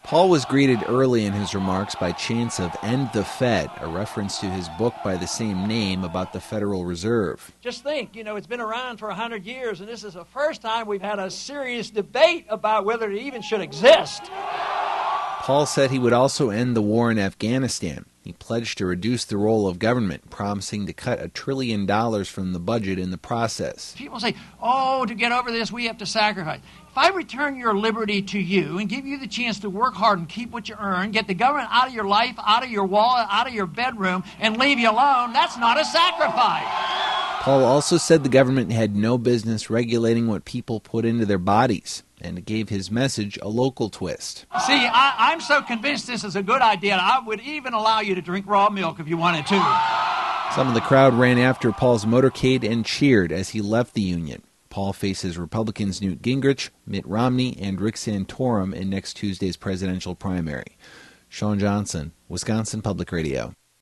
Paul was greeted early in his remarks by chants of "End the Fed," a reference to his book by the same name about the Federal Reserve. Just think, it's been around for 100 years, and this is the first time we've had a serious debate about whether it even should exist. Paul said he would also end the war in Afghanistan. He pledged to reduce the role of government, promising to cut $1 trillion from the budget in the process. People say, to get over this, we have to sacrifice. If I return your liberty to you and give you the chance to work hard and keep what you earn, get the government out of your life, out of your wallet, out of your bedroom, and leave you alone, that's not a sacrifice. Paul also said the government had no business regulating what people put into their bodies, and it gave his message a local twist. See, I'm so convinced this is a good idea, I would even allow you to drink raw milk if you wanted to. Some of the crowd ran after Paul's motorcade and cheered as he left the union. Paul faces Republicans Newt Gingrich, Mitt Romney, and Rick Santorum in next Tuesday's presidential primary. Sean Johnson, Wisconsin Public Radio.